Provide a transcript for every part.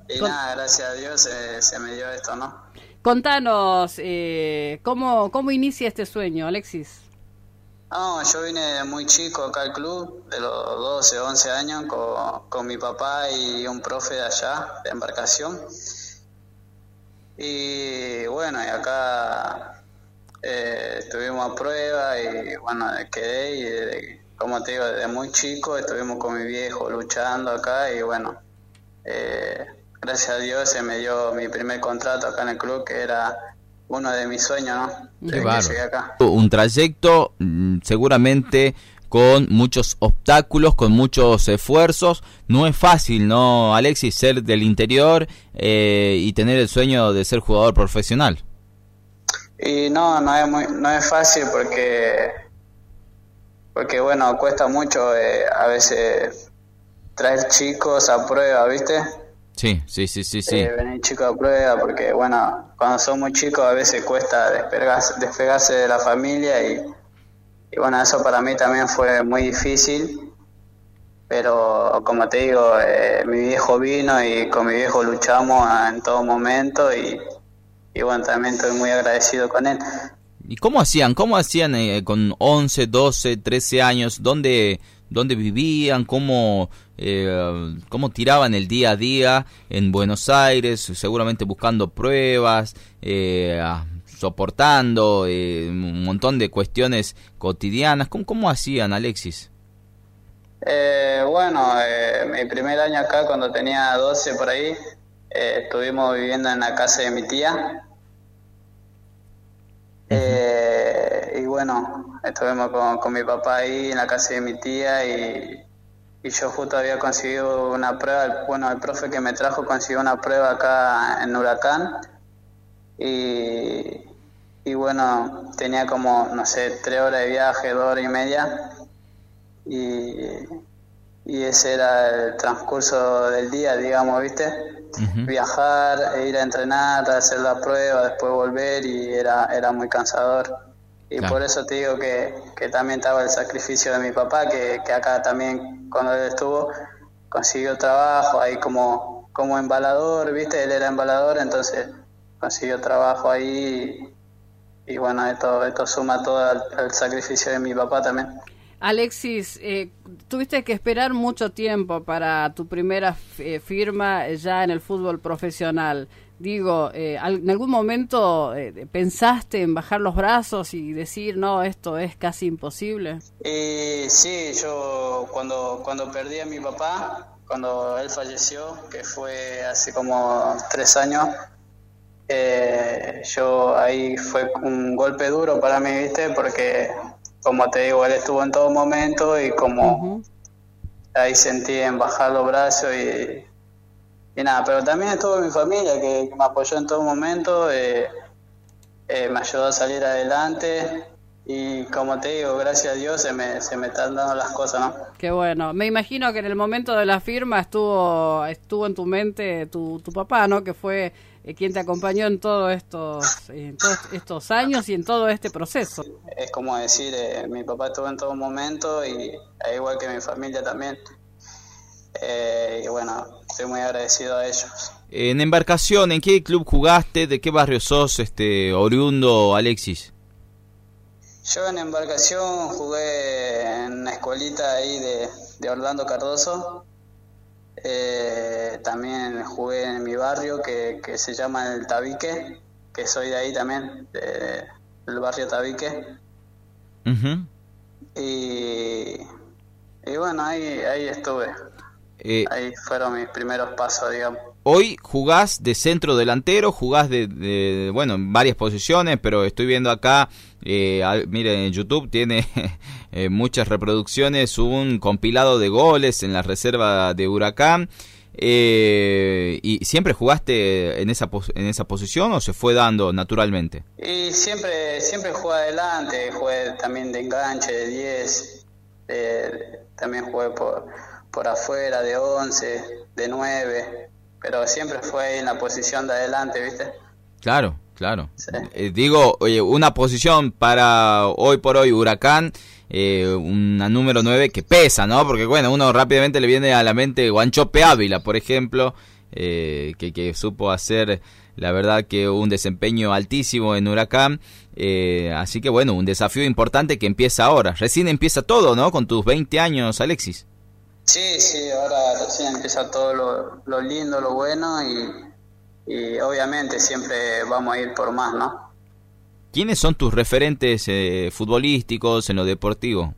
Y nada, gracias a Dios se me dio esto, ¿no? Contanos, ¿cómo inicia este sueño, Alexis? No, yo vine de muy chico acá al club, de los 12, 11 años, con mi papá y un profe de allá, de embarcación. Y bueno, y acá estuvimos a prueba y bueno, quedé y como te digo, desde muy chico estuvimos con mi viejo luchando acá y bueno, gracias a Dios se me dio mi primer contrato acá en el club, que era uno de mis sueños, ¿no? Qué Desde que llegué acá. Un trayecto seguramente con muchos obstáculos, con muchos esfuerzos. No es fácil, ¿no, Alexis, ser del interior y tener el sueño de ser jugador profesional? Y no es fácil porque bueno, cuesta mucho a veces traer chicos a prueba, ¿viste? Sí. Venir chicos a prueba porque bueno, cuando son muy chicos a veces cuesta despegarse de la familia y bueno, eso para mí también fue muy difícil, pero como te digo, mi viejo vino y con mi viejo luchamos en todo momento y bueno, también estoy muy agradecido con él. ¿Y cómo hacían con 11, 12, 13 años? ¿Dónde vivían? ¿Cómo tiraban el día a día en Buenos Aires? Seguramente buscando pruebas, soportando un montón de cuestiones cotidianas. ¿Cómo hacían, Alexis? Bueno, mi primer año acá, cuando tenía 12 por ahí, estuvimos viviendo en la casa de mi tía. Y bueno, estuvimos con mi papá ahí en la casa de mi tía y yo justo había conseguido una prueba, bueno, el profe que me trajo consiguió una prueba acá en Huracán y bueno, tenía como, no sé, 3 horas de viaje, 2 horas y media y ese era el transcurso del día, digamos, ¿viste? Viajar, ir a entrenar, hacer la prueba, después volver y era muy cansador. Y claro, por eso te digo que también estaba el sacrificio de mi papá, que acá también cuando él estuvo consiguió trabajo ahí como embalador, ¿viste? Él era embalador, entonces consiguió trabajo ahí y bueno, esto suma todo al sacrificio de mi papá también. Alexis, tuviste que esperar mucho tiempo para tu primera firma ya en el fútbol profesional. Digo, ¿en algún momento pensaste en bajar los brazos y decir, no, esto es casi imposible? Sí, yo cuando perdí a mi papá, cuando él falleció, que fue hace como 3 años, yo ahí fue un golpe duro para mí, ¿viste? Porque como te digo, él estuvo en todo momento y como ahí sentí en bajar los brazos y nada, pero también estuvo mi familia que me apoyó en todo momento, me ayudó a salir adelante y como te digo, gracias a Dios se me están dando las cosas, ¿no? Qué bueno. Me imagino que en el momento de la firma estuvo en tu mente tu papá, ¿no? Que fue quien te acompañó en todos estos años y en todo este proceso. Es como decir, mi papá estuvo en todo momento y igual que mi familia también. Y bueno, estoy muy agradecido a ellos. En Embarcación, ¿en qué club jugaste? ¿De qué barrio sos oriundo, Alexis? Yo en Embarcación jugué en una escuelita ahí de Orlando Cardoso. También jugué en mi barrio que se llama El Tabique, que soy de ahí también, del barrio Tabique. Y bueno, ahí estuve. Ahí fueron mis primeros pasos, digamos. Hoy jugás de centro delantero, jugás de bueno, en varias posiciones, pero estoy viendo acá, miren, en YouTube tiene muchas reproducciones, un compilado de goles en la reserva de Huracán. ¿Y siempre jugaste en esa posición o se fue dando naturalmente? Y siempre jugué adelante, jugué también de enganche, de 10, también jugué por afuera, de 11, de 9, pero siempre fue ahí en la posición de adelante, ¿viste? Claro. Sí. Digo, oye, una posición para hoy por hoy Huracán, una número 9 que pesa, ¿no? Porque bueno, uno rápidamente le viene a la mente Guanchope Ávila, por ejemplo, que supo hacer, la verdad, que un desempeño altísimo en Huracán. Así que bueno, un desafío importante que empieza ahora. Recién empieza todo, ¿no? Con tus 20 años, Alexis. Sí, ahora recién empieza todo lo lindo, lo bueno y obviamente siempre vamos a ir por más, ¿no? ¿Quiénes son tus referentes futbolísticos en lo deportivo?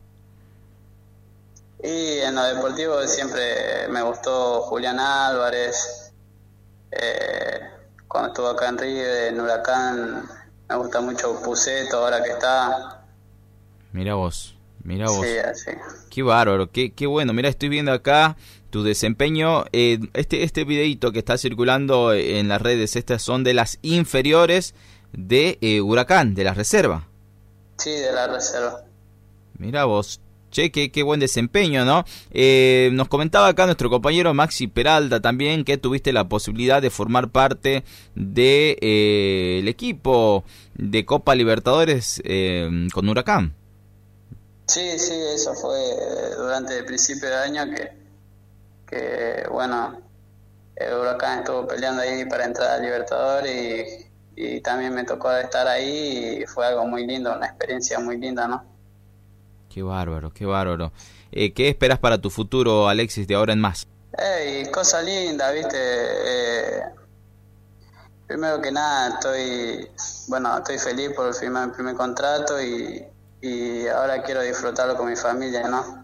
Y en lo deportivo siempre me gustó Julián Álvarez. Cuando estuvo acá en River, en Huracán, me gusta mucho Puceto, ahora que está. Mira vos. Sí, así. Qué bárbaro, qué bueno. Mira, estoy viendo acá tu desempeño. Este videito que está circulando en las redes, estas son de las inferiores de Huracán, de la reserva. Sí, de la reserva. Mira vos. Che, qué buen desempeño, ¿no? Nos comentaba acá nuestro compañero Maxi Peralta también que tuviste la posibilidad de formar parte de el equipo de Copa Libertadores con Huracán. Sí, eso fue durante el principio de año que bueno, el Huracán estuvo peleando ahí para entrar a Libertadores y también me tocó estar ahí y fue algo muy lindo, una experiencia muy linda, ¿no? Qué bárbaro. ¿Qué esperas para tu futuro, Alexis, de ahora en más? Cosa linda, ¿viste? Primero que nada, estoy feliz por firmar mi primer contrato y ahora quiero disfrutarlo con mi familia, ¿no?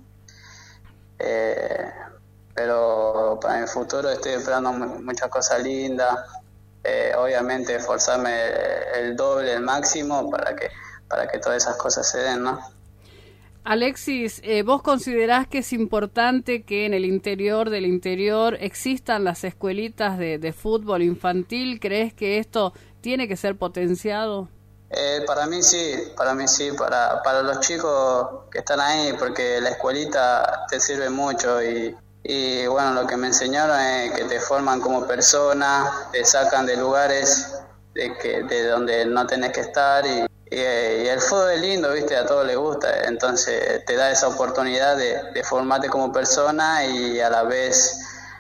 Pero para mi futuro estoy esperando muchas cosas lindas. Obviamente esforzarme el doble, el máximo para que todas esas cosas se den, ¿no? Alexis, ¿vos considerás que es importante que en el interior del interior existan las escuelitas de fútbol infantil? ¿Crees que esto tiene que ser potenciado? Para mí sí, para los chicos que están ahí, porque la escuelita te sirve mucho y bueno, lo que me enseñaron es que te forman como persona, te sacan de lugares de donde no tenés que estar y el fútbol es lindo, ¿viste? A todos les gusta, entonces te da esa oportunidad de formarte como persona y a la vez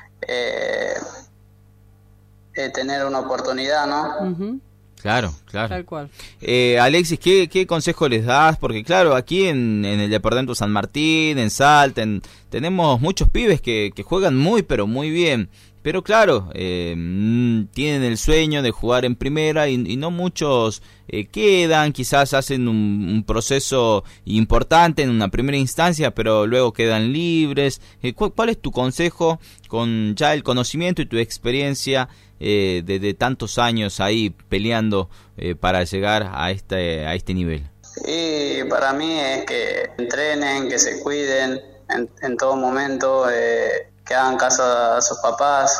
tener una oportunidad, ¿no? Uh-huh. Claro. Tal cual. Alexis, ¿qué consejo les das? Porque claro, aquí en el Departamento San Martín, en Salta, tenemos muchos pibes que juegan muy, pero muy bien. Pero claro, tienen el sueño de jugar en primera y no muchos quedan, quizás hacen un proceso importante en una primera instancia, pero luego quedan libres. ¿Cuál es tu consejo con ya el conocimiento y tu experiencia de tantos años ahí peleando para llegar a este nivel? Y para mí es que entrenen, que se cuiden en todo momento, que hagan caso a sus papás.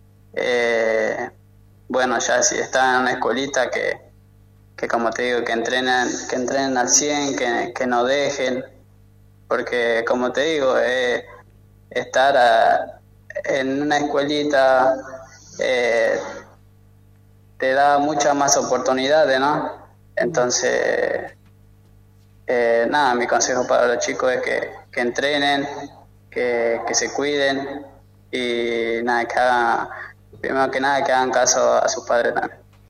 Bueno, ya si están en una escuelita que como te digo, que entrenen al 100, que no dejen, porque como te digo, estar en una escuelita te da muchas más oportunidades, ¿no? Entonces, nada, mi consejo para los chicos es que entrenen, que se cuiden y nada, primero que nada que hagan caso a sus padres también.